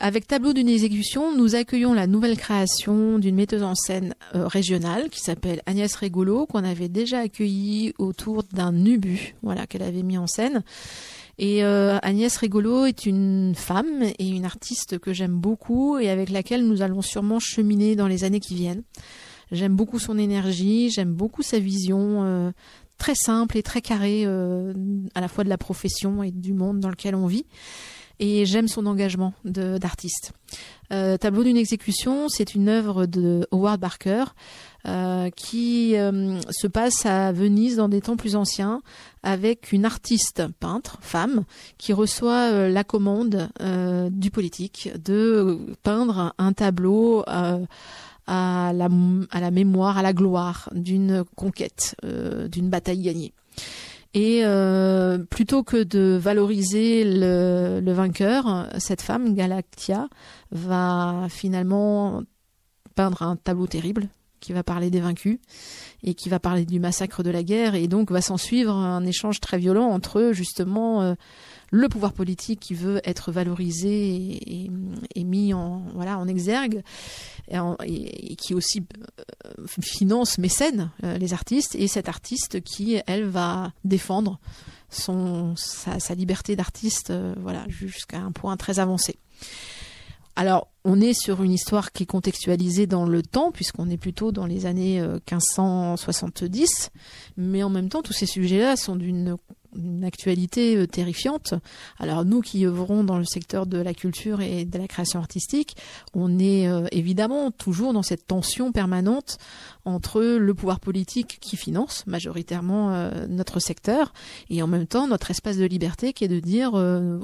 Avec Tableau d'une exécution, nous accueillons la nouvelle création d'une metteuse en scène régionale qui s'appelle Agnès Rigolo, qu'on avait déjà accueillie autour d'un ubu, voilà, qu'elle avait mis en scène. Et Agnès Rigolo est une femme et une artiste que j'aime beaucoup et avec laquelle nous allons sûrement cheminer dans les années qui viennent. J'aime beaucoup son énergie, j'aime beaucoup sa vision très simple et très carrée à la fois de la profession et du monde dans lequel on vit. Et j'aime son engagement d'artiste. Tableau d'une exécution, c'est une œuvre de Howard Barker qui se passe à Venise dans des temps plus anciens avec une artiste peintre, femme, qui reçoit la commande du politique de peindre un tableau à la mémoire, à la gloire d'une conquête, d'une bataille gagnée. Et plutôt que de valoriser le vainqueur, cette femme, Galactia, va finalement peindre un tableau terrible qui va parler des vaincus et qui va parler du massacre de la guerre. Et donc va s'en suivre un échange très violent entre justement le pouvoir politique qui veut être valorisé et mis en exergue et qui aussi finance, mécène les artistes, et cette artiste qui, elle, va défendre sa liberté d'artiste jusqu'à un point très avancé. Alors, on est sur une histoire qui est contextualisée dans le temps, puisqu'on est plutôt dans les années 1570, mais en même temps, tous ces sujets-là sont d'une actualité terrifiante. Alors nous qui œuvrons dans le secteur de la culture et de la création artistique, on est évidemment toujours dans cette tension permanente entre le pouvoir politique qui finance majoritairement notre secteur et en même temps notre espace de liberté qui est de dire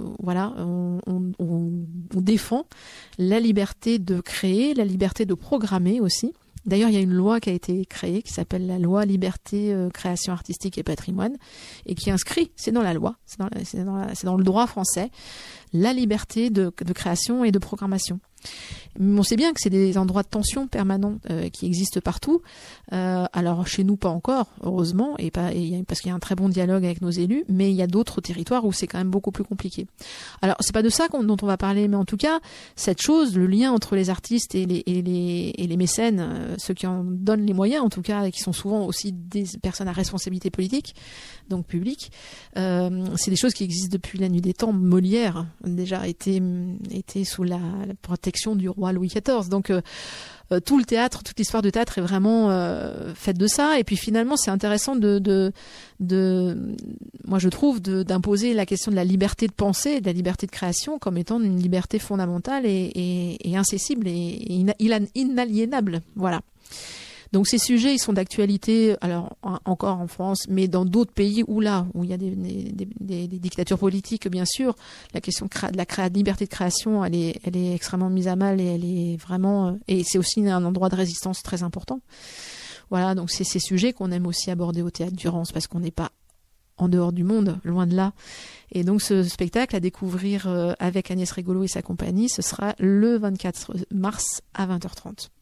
on défend la liberté de créer, la liberté de programmer aussi. D'ailleurs, il y a une loi qui a été créée qui s'appelle la loi Liberté, Création Artistique et Patrimoine et qui inscrit, c'est dans la loi, c'est dans le droit français, la liberté de création et de programmation. Mais on sait bien que c'est des endroits de tension permanents qui existent partout. Alors chez nous pas encore, heureusement, parce qu'il y a un très bon dialogue avec nos élus, mais il y a d'autres territoires où c'est quand même beaucoup plus compliqué. Alors c'est pas de ça dont on va parler, mais en tout cas cette chose, le lien entre les artistes et les mécènes, ceux qui en donnent les moyens en tout cas, et qui sont souvent aussi des personnes à responsabilité politique, donc publique, c'est des choses qui existent depuis la nuit des temps. Molière déjà était sous la protection du roi Louis XIV. Donc tout le théâtre, toute l'histoire du théâtre est vraiment faite de ça. Et puis finalement, c'est intéressant moi je trouve, d'imposer la question de la liberté de penser, de la liberté de création comme étant une liberté fondamentale et incessible et inaliénable. Voilà. Donc ces sujets, ils sont d'actualité, alors encore en France, mais dans d'autres pays où il y a des dictatures politiques, bien sûr, la question de la liberté de création, elle est extrêmement mise à mal et elle est vraiment, et c'est aussi un endroit de résistance très important. Voilà, donc c'est ces sujets qu'on aime aussi aborder au Théâtre du Rance parce qu'on n'est pas en dehors du monde, loin de là. Et donc ce spectacle à découvrir avec Agnès Rigolo et sa compagnie, ce sera le 24 mars à 20h30.